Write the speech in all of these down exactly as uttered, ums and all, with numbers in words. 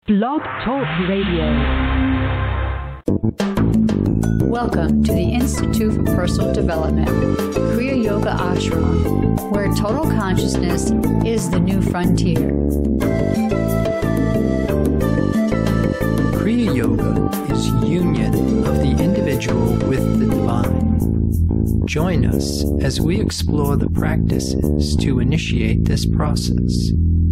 Blog Talk Radio. Welcome to the Institute for Personal Development, Kriya Yoga Ashram, where total consciousness is the new frontier. Kriya Yoga is union of the individual with the divine. Join us as we explore the practices to initiate this process.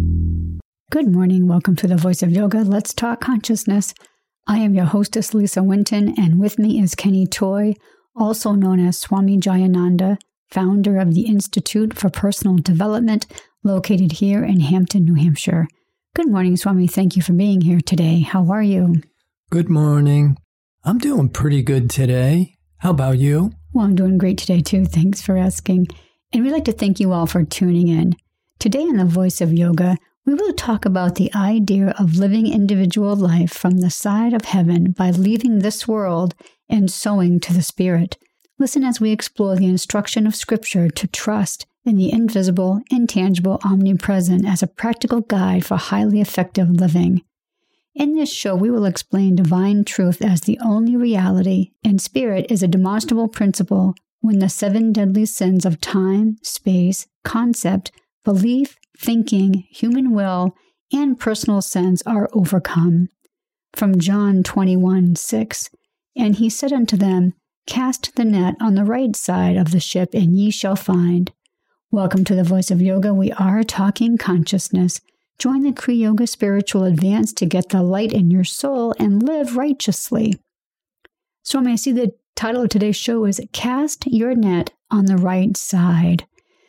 Good morning. Welcome to the Voice of Yoga. Let's talk consciousness. I am your hostess, Lisa Winton, and with me is Kenny Toy, also known as Swami Jayananda, founder of the Institute for Personal Development, located here in Hampton, New Hampshire. Good morning, Swami. Thank you for being here today. How are you? Good morning. I'm doing pretty good today. How about you? Well, I'm doing great today, too. Thanks for asking. And we'd like to thank you all for tuning in. Today on the Voice of Yoga, we will talk about the idea of living individual life from the side of heaven by leaving this world and sowing to the spirit. Listen as we explore the instruction of Scripture to trust in the invisible, intangible, omnipresent as a practical guide for highly effective living. In this show, we will explain divine truth as the only reality, and spirit is a demonstrable principle when the seven deadly sins of time, space, concept, belief, thinking, human will, and personal sense are overcome. From John twenty-one six, and he said unto them, Cast the net on the right side of the ship, and ye shall find. Welcome to the Voice of Yoga. We are talking consciousness. Join the Kriya Yoga Spiritual Advance to get the light in your soul and live righteously. Swami, I see the title of today's show is Cast Your Net on the Right Side.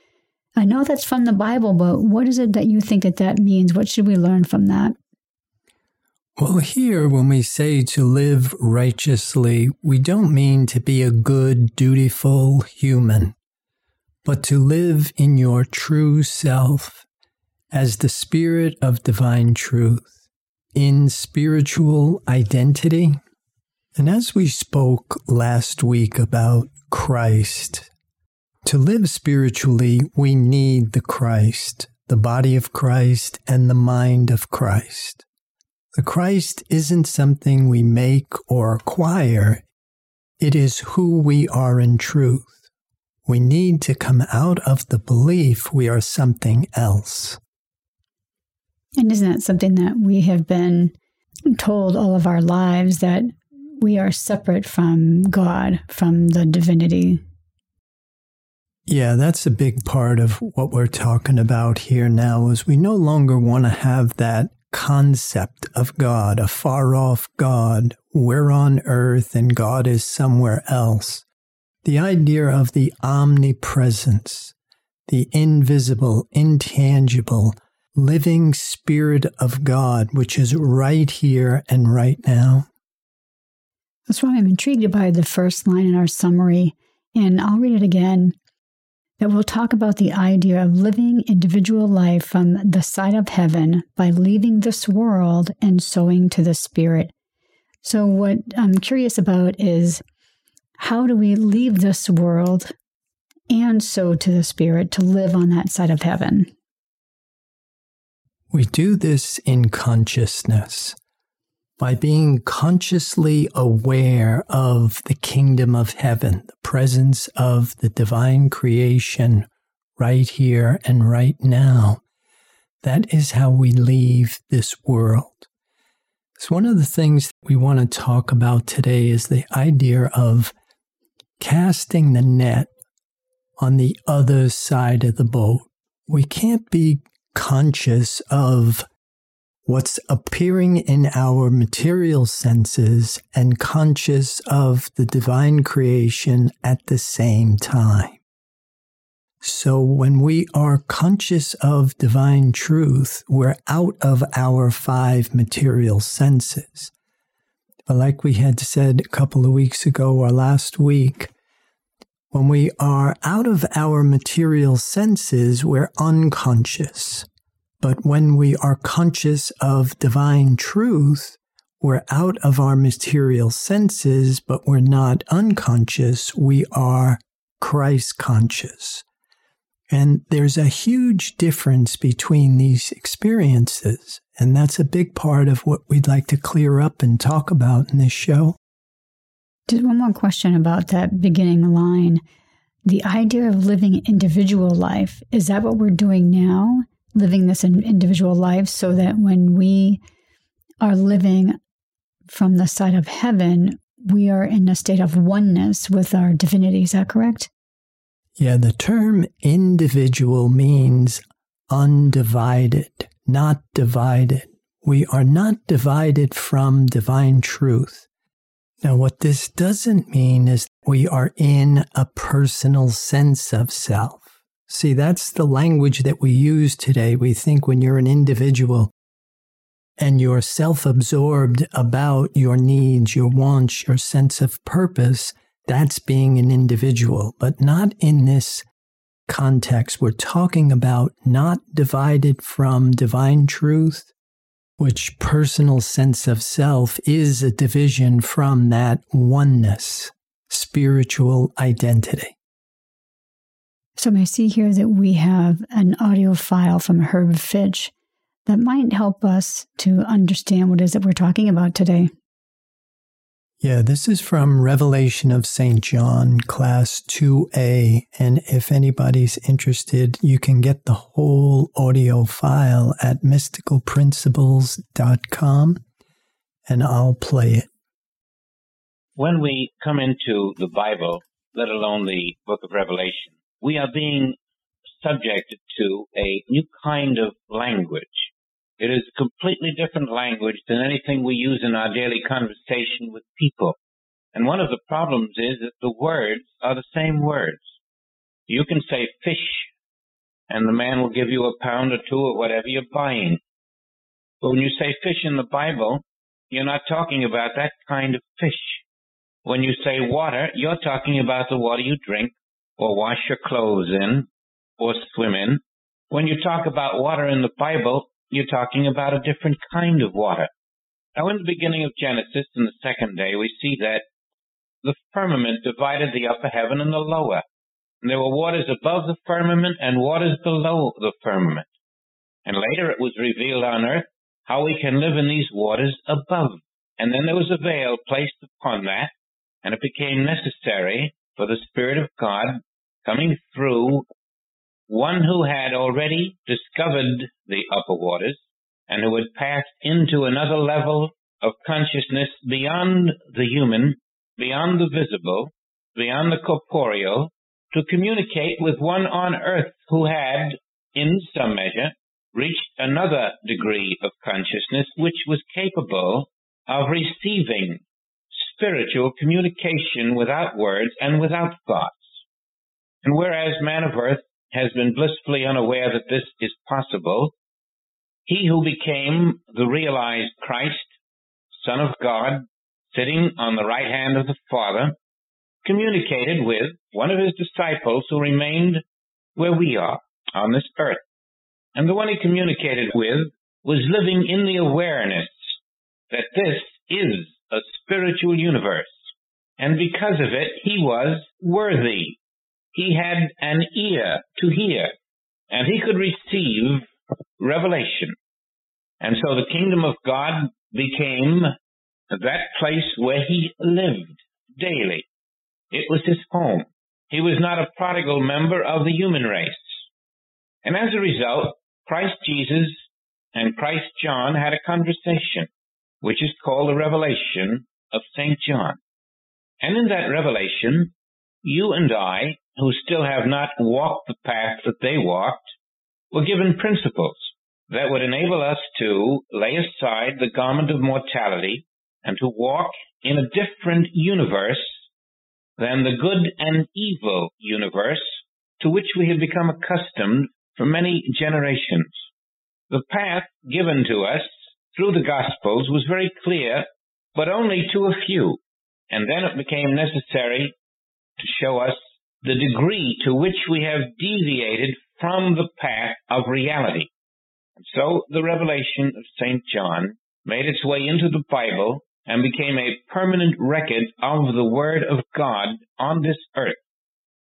I know that's from the Bible, but what is it that you think that that means? What should we learn from that? Well, here, when we say to live righteously, we don't mean to be a good, dutiful human, but to live in your true self as the spirit of divine truth, in spiritual identity. And as we spoke last week about Christ, to live spiritually, we need the Christ, the body of Christ, and the mind of Christ. The Christ isn't something we make or acquire. It is who we are in truth. We need to come out of the belief we are something else. And isn't that something that we have been told all of our lives, that we are separate from God, from the divinity? Yeah, that's a big part of what we're talking about here now, is we no longer want to have that concept of God, a far-off God. We're on earth and God is somewhere else. The idea of the omnipresence, the invisible, intangible, living Spirit of God, which is right here and right now. That's why I'm intrigued by the first line in our summary, and I'll read it again. That we'll talk about the idea of living individual life from the side of heaven by leaving this world and sowing to the spirit. So what I'm curious about is, how do we leave this world and sow to the spirit to live on that side of heaven? We do this in consciousness, by being consciously aware of the kingdom of heaven, the presence of the divine creation right here and right now. That is how we leave this world. So one of the things we want to talk about today is the idea of casting the net on the other side of the boat. We can't be conscious of what's appearing in our material senses and conscious of the divine creation at the same time. So when we are conscious of divine truth, we're out of our five material senses. But like we had said a couple of weeks ago or last week, when we are out of our material senses, we're unconscious. But when we are conscious of divine truth, we're out of our material senses, but we're not unconscious. We are Christ conscious. And there's a huge difference between these experiences. And that's a big part of what we'd like to clear up and talk about in this show. Just one more question about that beginning line. The idea of living individual life, is that what we're doing now? Living this individual life so that when we are living from the side of heaven, we are in a state of oneness with our divinity. Is that correct? Yeah, the term individual means undivided, not divided. We are not divided from divine truth. Now, what this doesn't mean is we are in a personal sense of self. See, that's the language that we use today. We think when you're an individual and you're self-absorbed about your needs, your wants, your sense of purpose, that's being an individual, but not in this context. We're talking about not divided from divine truth, which personal sense of self is a division from that oneness, spiritual identity. So I see here that we have an audio file from Herb Fitch that might help us to understand what it is that we're talking about today. Yeah, this is from Revelation of Saint John, Class two A, and if anybody's interested, you can get the whole audio file at mystical principles dot com, and I'll play it. When we come into the Bible, let alone the book of Revelation, we are being subjected to a new kind of language. It is a completely different language than anything we use in our daily conversation with people. And one of the problems is that the words are the same words. You can say fish, and the man will give you a pound or two of whatever you're buying. But when you say fish in the Bible, you're not talking about that kind of fish. When you say water, you're talking about the water you drink, or wash your clothes in, or swim in. When you talk about water in the Bible, you're talking about a different kind of water. Now, in the beginning of Genesis, in the second day, we see that the firmament divided the upper heaven and the lower. And there were waters above the firmament and waters below the firmament. And later it was revealed on earth how we can live in these waters above. And then there was a veil placed upon that, and it became necessary for the Spirit of God coming through one who had already discovered the upper waters and who had passed into another level of consciousness beyond the human, beyond the visible, beyond the corporeal, to communicate with one on earth who had, in some measure, reached another degree of consciousness which was capable of receiving spiritual communication without words and without thoughts. And whereas man of earth has been blissfully unaware that this is possible, he who became the realized Christ, Son of God, sitting on the right hand of the Father, communicated with one of his disciples who remained where we are, on this earth. And the one he communicated with was living in the awareness that this is a spiritual universe. And because of it, he was worthy. He had an ear to hear, and he could receive revelation. And so the kingdom of God became that place where he lived daily. It was his home. He was not a prodigal member of the human race. And as a result, Christ Jesus and Christ John had a conversation, which is called the Revelation of Saint John. And in that revelation, you and I, who still have not walked the path that they walked, were given principles that would enable us to lay aside the garment of mortality and to walk in a different universe than the good and evil universe to which we had become accustomed for many generations. The path given to us through the Gospels was very clear, but only to a few. And then it became necessary to show us the degree to which we have deviated from the path of reality. And so the revelation of Saint John made its way into the Bible and became a permanent record of the Word of God on this earth.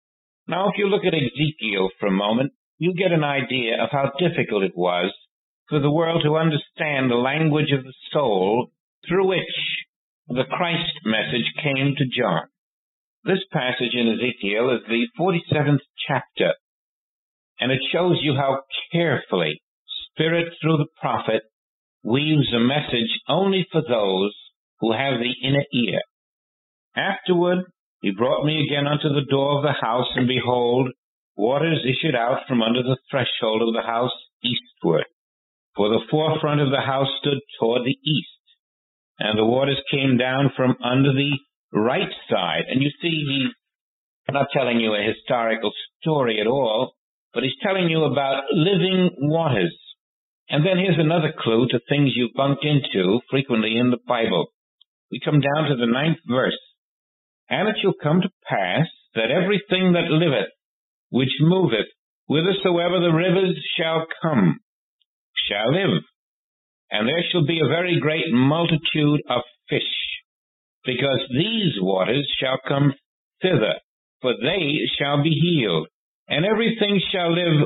Now, if you look at Ezekiel for a moment, you get an idea of how difficult it was for the world to understand the language of the soul through which the Christ message came to John. This passage in Ezekiel is the forty-seventh chapter, and it shows you how carefully Spirit through the prophet weaves a message only for those who have the inner ear. Afterward, he brought me again unto the door of the house, and behold, waters issued out from under the threshold of the house eastward. For the forefront of the house stood toward the east, and the waters came down from under the right side. And you see, he's not telling you a historical story at all, but he's telling you about living waters. And then here's another clue to things you've bumped into frequently in the Bible. We come down to the ninth verse. And it shall come to pass that everything that liveth, which moveth, whithersoever the rivers shall come, shall live. And there shall be a very great multitude of fish, because these waters shall come thither, for they shall be healed. And everything shall live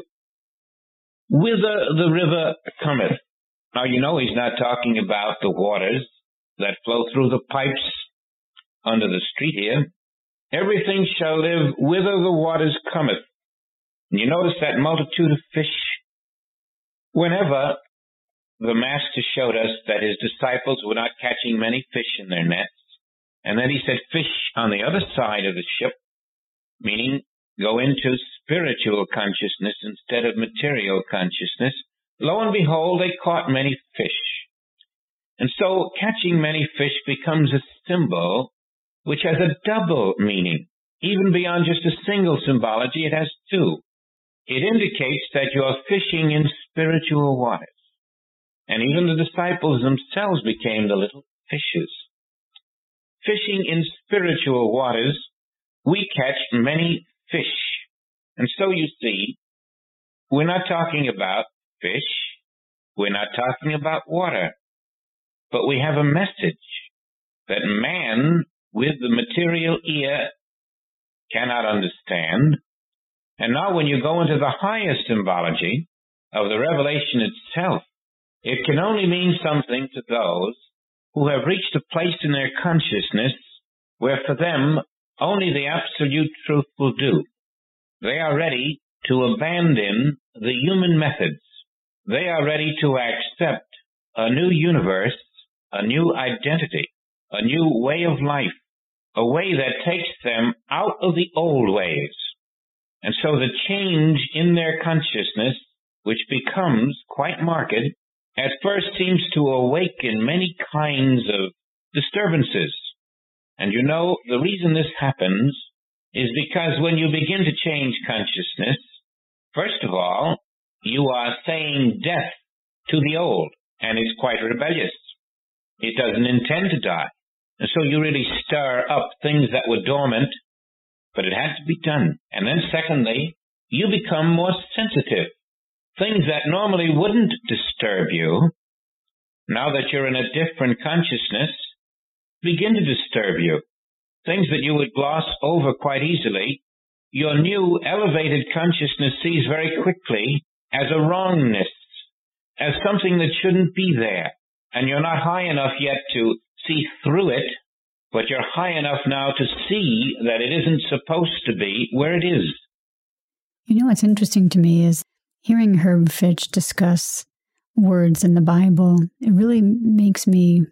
whither the river cometh. Now, you know he's not talking about the waters that flow through the pipes under the street here. Everything shall live whither the waters cometh. And you notice that multitude of fish? Whenever the Master showed us that his disciples were not catching many fish in their nets, and then he said fish on the other side of the ship, meaning go into spiritual consciousness instead of material consciousness, lo and behold, they caught many fish. And so catching many fish becomes a symbol which has a double meaning. Even beyond just a single symbology, it has two. It indicates that you're fishing in spiritual waters. And even the disciples themselves became the little fishes. Fishing in spiritual waters, we catch many fish. And so you see, we're not talking about fish. We're not talking about water. But we have a message that man with the material ear cannot understand. And now when you go into the higher symbology of the revelation itself, it can only mean something to those who have reached a place in their consciousness where for them only the absolute truth will do. They are ready to abandon the human methods. They are ready to accept a new universe, a new identity, a new way of life, a way that takes them out of the old ways. And so the change in their consciousness, which becomes quite marked, at first seems to awaken many kinds of disturbances. And you know, the reason this happens is because when you begin to change consciousness, first of all, you are saying death to the old, and it's quite rebellious. It doesn't intend to die. And so you really stir up things that were dormant, but it had to be done. And then secondly, you become more sensitive. Things that normally wouldn't disturb you, now that you're in a different consciousness, begin to disturb you. Things that you would gloss over quite easily, your new elevated consciousness sees very quickly as a wrongness, as something that shouldn't be there. And you're not high enough yet to see through it, but you're high enough now to see that it isn't supposed to be where it is. You know what's interesting to me is hearing Herb Fitch discuss words in the Bible. It really makes me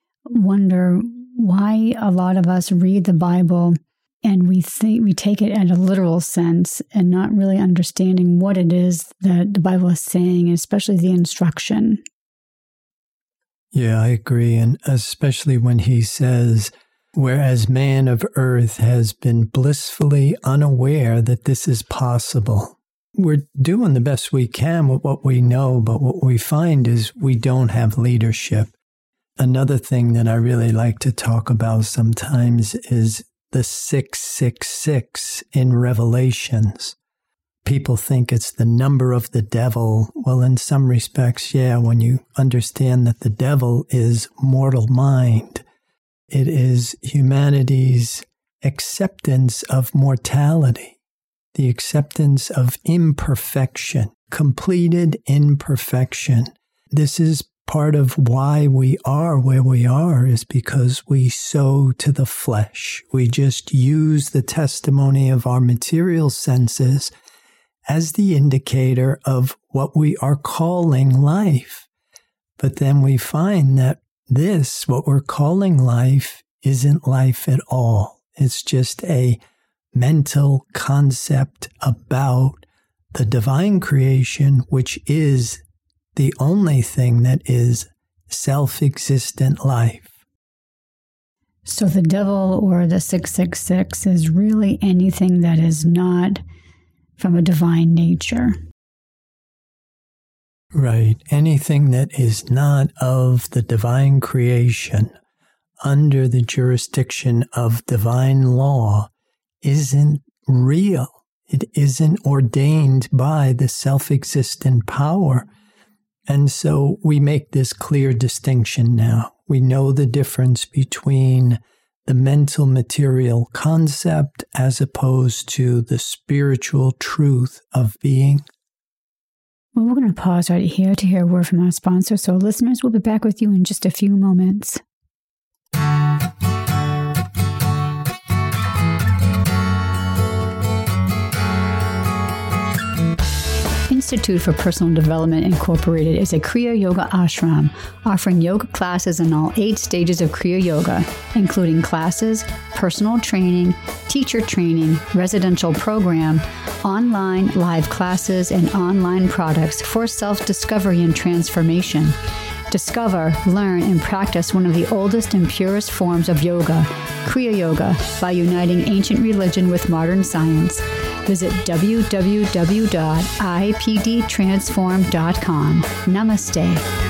wonder why a lot of us read the Bible and we think we take it at a literal sense and not really understanding what it is that the Bible is saying, especially the instruction. Yeah, I agree. And especially when he says, whereas man of earth has been blissfully unaware that this is possible. We're doing the best we can with what we know, but what we find is we don't have leadership. Another thing that I really like to talk about sometimes is the six six six in Revelations. People think it's the number of the devil. Well, in some respects, yeah, when you understand that the devil is mortal mind, it is humanity's acceptance of mortality. the acceptance of imperfection, completed imperfection. This is part of why we are where we are, is because we sow to the flesh. We just use the testimony of our material senses as the indicator of what we are calling life. But then we find that this, what we're calling life, isn't life at all. It's just a mental concept about the divine creation, which is the only thing that is self-existent life. So the devil or the six six six is really anything that is not from a divine nature. Right. Anything that is not of the divine creation under the jurisdiction of divine law isn't real. It isn't ordained by the self-existent power. And so we make this clear distinction now. We know the difference between the mental material concept as opposed to the spiritual truth of being. Well, we're going to pause right here to hear a word from our sponsor. So listeners, we'll be back with you in just a few moments. Institute for Personal Development Incorporated is a Kriya Yoga ashram offering yoga classes in all eight stages of Kriya Yoga, including classes, personal training, teacher training, residential program, online live classes, and online products for self-discovery and transformation. Discover, learn, and practice one of the oldest and purest forms of yoga, Kriya Yoga, by uniting ancient religion with modern science. Visit w w w dot i p d transform dot com. Namaste.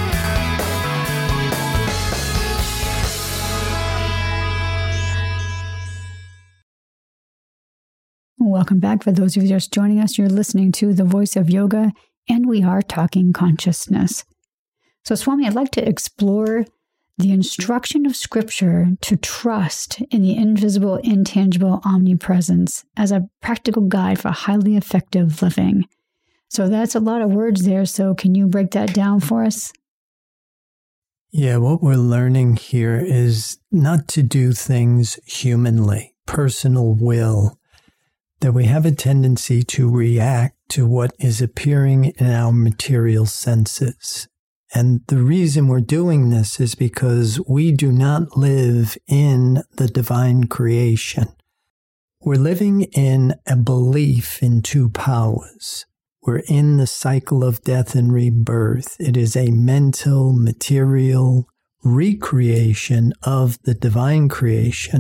Welcome back. For those of you just joining us, you're listening to The Voice of Yoga, and we are talking consciousness. So, Swami, I'd like to explore the instruction of Scripture to trust in the invisible, intangible omnipresence as a practical guide for highly effective living. So that's a lot of words there. So can you break that down for us? Yeah, what we're learning here is not to do things humanly, personal will, that we have a tendency to react to what is appearing in our material senses. And the reason we're doing this is because we do not live in the divine creation. We're living in a belief in two powers. We're in the cycle of death and rebirth. It is a mental, material recreation of the divine creation.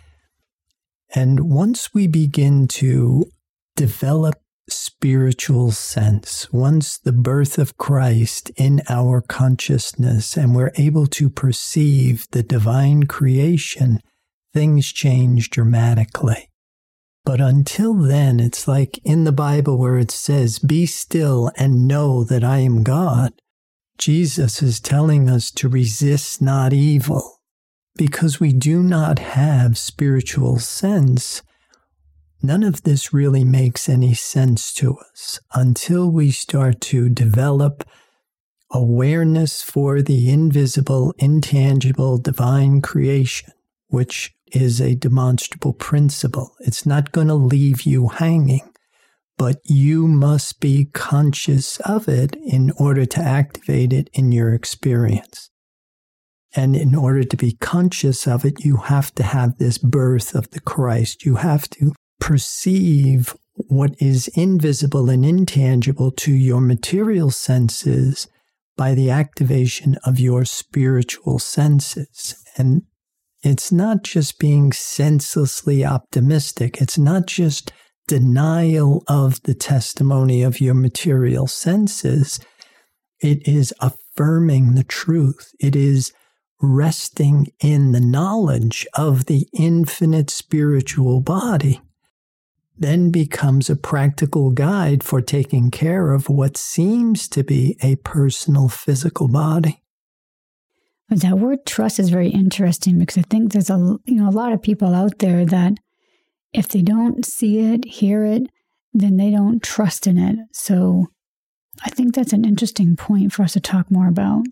And once we begin to develop spiritual sense, once the birth of Christ in our consciousness and we're able to perceive the divine creation, things change dramatically. But until then, it's like in the Bible where it says, "Be still and know that I am God." Jesus is telling us to resist not evil. Because we do not have spiritual sense, none of this really makes any sense to us until we start to develop awareness for the invisible, intangible, divine creation, which is a demonstrable principle. It's not going to leave you hanging, but you must be conscious of it in order to activate it in your experience. And in order to be conscious of it, you have to have this birth of the Christ. You have to perceive what is invisible and intangible to your material senses by the activation of your spiritual senses. And it's not just being senselessly optimistic. It's not just denial of the testimony of your material senses. It is affirming the truth. It is resting in the knowledge of the infinite spiritual body. Then becomes a practical guide for taking care of what seems to be a personal physical body. But that word trust is very interesting because I think there's a you know a lot of people out there that if they don't see it, hear it, then they don't trust in it. So I think that's an interesting point for us to talk more about.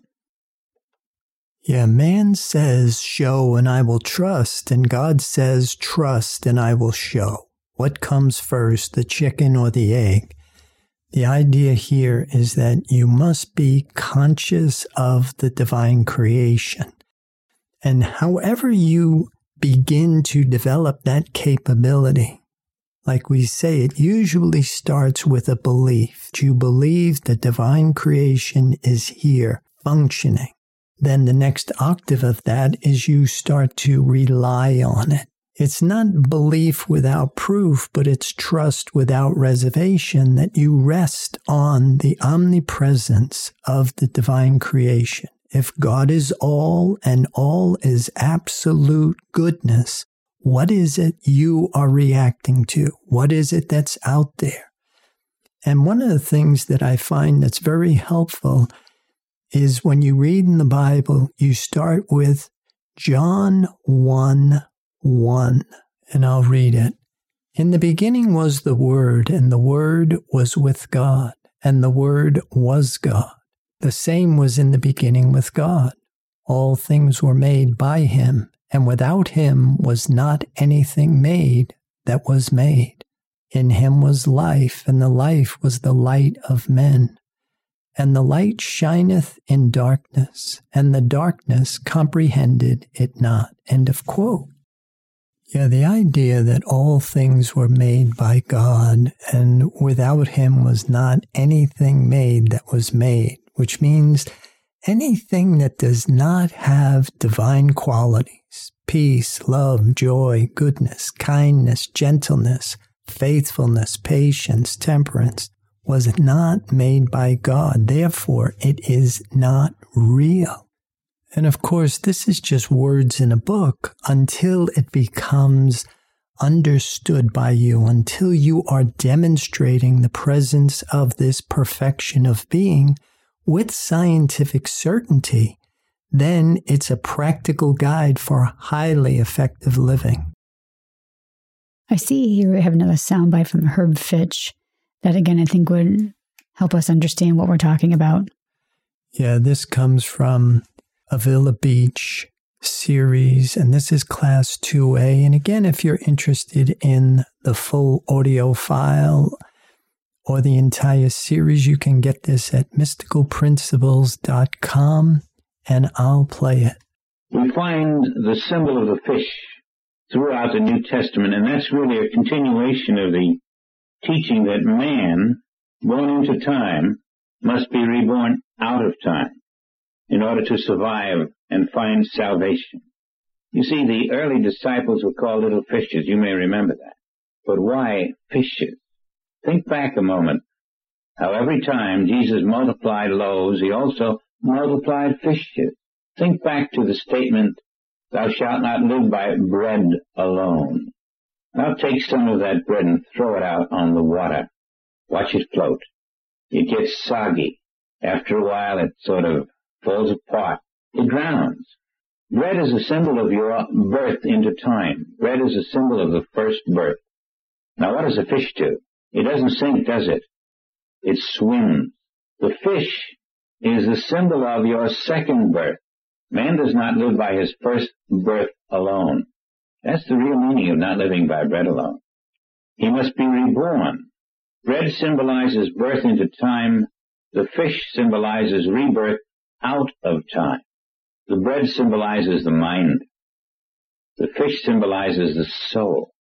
Yeah, man says, show and I will trust, and God says, trust and I will show. What comes first, the chicken or the egg? The idea here is that you must be conscious of the divine creation. And however you begin to develop that capability, like we say, it usually starts with a belief. You believe the divine creation is here, functioning. Then the next octave of that is you start to rely on it. It's not belief without proof, but it's trust without reservation, that you rest on the omnipresence of the divine creation. If God is all and all is absolute goodness, what is it you are reacting to? What is it that's out there? And one of the things that I find that's very helpful is when you read in the Bible, you start with John one one, and I'll read it. In the beginning was the Word, and the Word was with God, and the Word was God. The same was in the beginning with God. All things were made by him, and without him was not anything made that was made. In him was life, and the life was the light of men. And the light shineth in darkness, and the darkness comprehended it not. End of quote. Yeah, the idea that all things were made by God, and without him was not anything made that was made, which means anything that does not have divine qualities, peace, love, joy, goodness, kindness, gentleness, faithfulness, patience, temperance, was not made by God. Therefore, it is not real. And of course, this is just words in a book until it becomes understood by you, until you are demonstrating the presence of this perfection of being with scientific certainty. Then it's a practical guide for highly effective living. I see here we have another soundbite from Herb Fitch that, again, I think would help us understand what we're talking about. Yeah, this comes from Avila Beach series, and this is class two A. And again, if you're interested in the full audio file or the entire series, you can get this at mystical principles dot com, and I'll play it. We find the symbol of the fish throughout the New Testament, and that's really a continuation of the teaching that man, born into time, must be reborn out of time in order to survive and find salvation. You see, the early disciples were called little fishes. You may remember that. But why fishes? Think back a moment how every time Jesus multiplied loaves, he also multiplied fishes. Think back to the statement, thou shalt not live by bread alone. Now take some of that bread and throw it out on the water. Watch it float. It gets soggy. After a while, it sort of falls apart. It drowns. Bread is a symbol of your birth into time. Bread is a symbol of the first birth. Now, what does a fish do? It doesn't sink, does it? It swims. The fish is the symbol of your second birth. Man does not live by his first birth alone. That's the real meaning of not living by bread alone. He must be reborn. Bread symbolizes birth into time. The fish symbolizes rebirth out of time. The bread symbolizes the mind. The fish symbolizes the soul.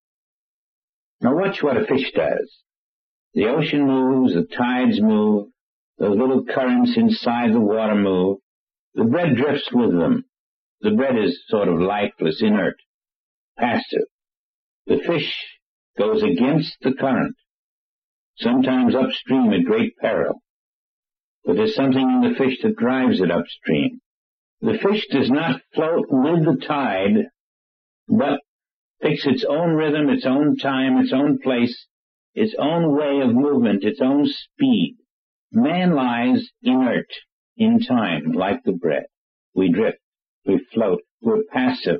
Now watch what a fish does. The ocean moves, the tides move, those little currents inside the water move. The bread drifts with them. The bread is sort of lifeless, inert, passive. The fish goes against the current, sometimes upstream at great peril. But there's something in the fish that drives it upstream. The fish does not float with the tide, but picks its own rhythm, its own time, its own place, its own way of movement, its own speed. Man lies inert in time, like the bread. We drift, we float, we're passive,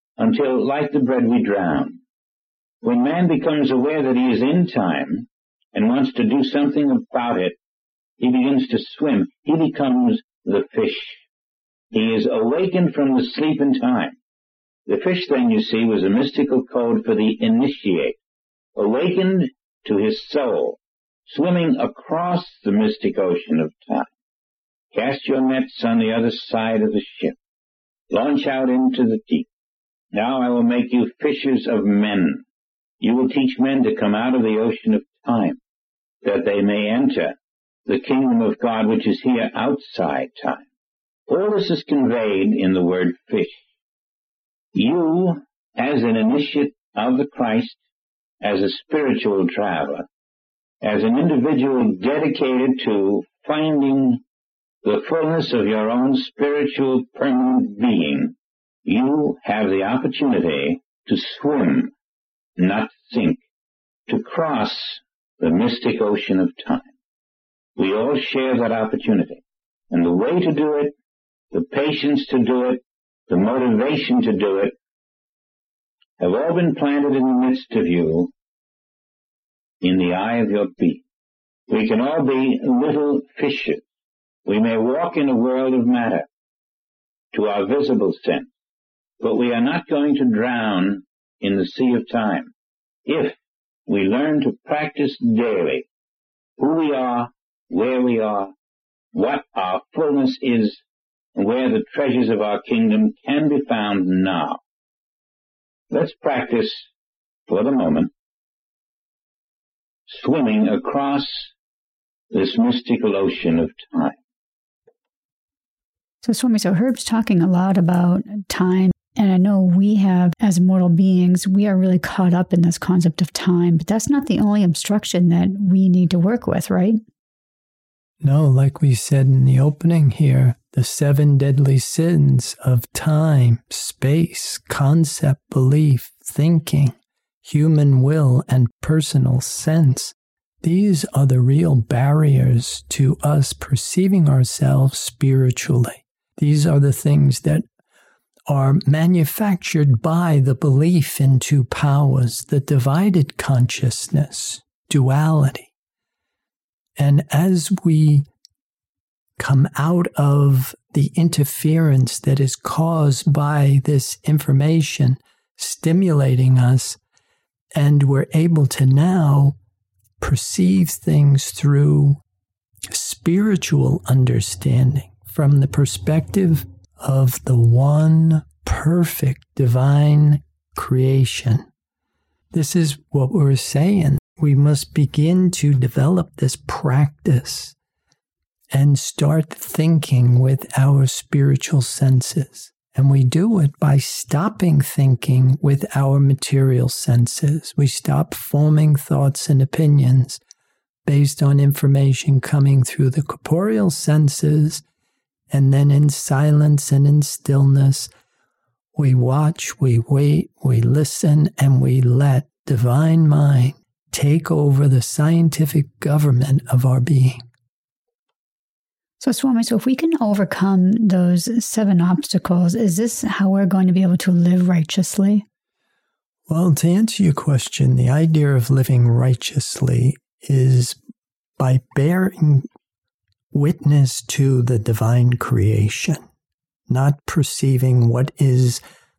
until, like the bread, we drown. When man becomes aware that he is in time, and wants to do something about it, he begins to swim. He becomes the fish. He is awakened from the sleep in time. The fish, then, you see, was a mystical code for the initiate, awakened to his soul, swimming across the mystic ocean of time. Cast your nets on the other side of the ship. Launch out into the deep. Now I will make you fishers of men. You will teach men to come out of the ocean of time, that they may enter the kingdom of God, which is here outside time. All this is conveyed in the word fish. You, as an initiate of the Christ, as a spiritual traveler, as an individual dedicated to finding the fullness of your own spiritual permanent being, you have the opportunity to swim, not sink, to cross the mystic ocean of time. We all share that opportunity. And the way to do it, the patience to do it, the motivation to do it, have all been planted in the midst of you, in the eye of your being. We can all be little fishes. We may walk in a world of matter to our visible sense, but we are not going to drown in the sea of time if we learn to practice daily who we are, where we are, what our fullness is, and where the treasures of our kingdom can be found now. Let's practice, for the moment, swimming across this mystical ocean of time. So, Swami, so Herb's talking a lot about time, and I know we have, as mortal beings, we are really caught up in this concept of time, but that's not the only obstruction that we need to work with, right? No, like we said in the opening here, the seven deadly sins of time, space, concept, belief, thinking, human will, and personal sense. These are the real barriers to us perceiving ourselves spiritually. These are the things that are manufactured by the belief in two powers, the divided consciousness, duality. And as we come out of the interference that is caused by this information stimulating us, and we're able to now perceive things through spiritual understanding from the perspective of the one perfect divine creation. This is what we're saying. We must begin to develop this practice and start thinking with our spiritual senses. And we do it by stopping thinking with our material senses. We stop forming thoughts and opinions based on information coming through the corporeal senses, and then in silence and in stillness, we watch, we wait, we listen, and we let divine mind take over the scientific government of our being. So, Swami, so if we can overcome those seven obstacles, is this how we're going to be able to live righteously? Well, to answer your question, the idea of living righteously is by bearing witness to the divine creation, not perceiving what is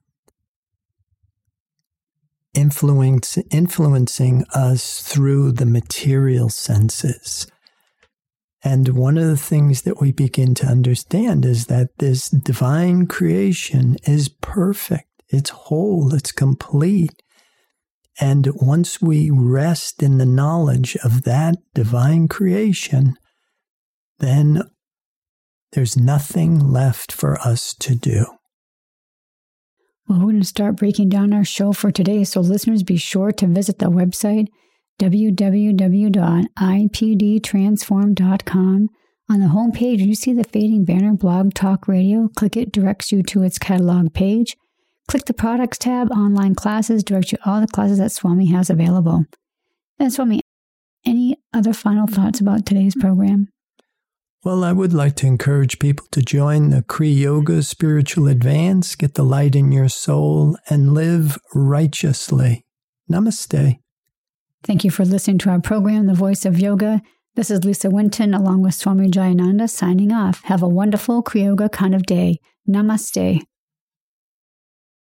influence, influencing us through the material senses. And one of the things that we begin to understand is that this divine creation is perfect. It's whole. It's complete. And once we rest in the knowledge of that divine creation, then there's nothing left for us to do. Well, we're going to start breaking down our show for today. So listeners, be sure to visit the website, w w w dot i p d transform dot com. On the home page, you see the fading banner, Blog Talk Radio. Click it, directs you to its catalog page. Click the Products tab, Online Classes, directs you all the classes that Swami has available. And Swami, any other final thoughts about today's program? Well, I would like to encourage people to join the Kriya Yoga Spiritual Advance, get the light in your soul, and live righteously. Namaste. Thank you for listening to our program, The Voice of Yoga. This is Lisa Winton along with Swami Jayananda signing off. Have a wonderful Kriyoga kind of day. Namaste.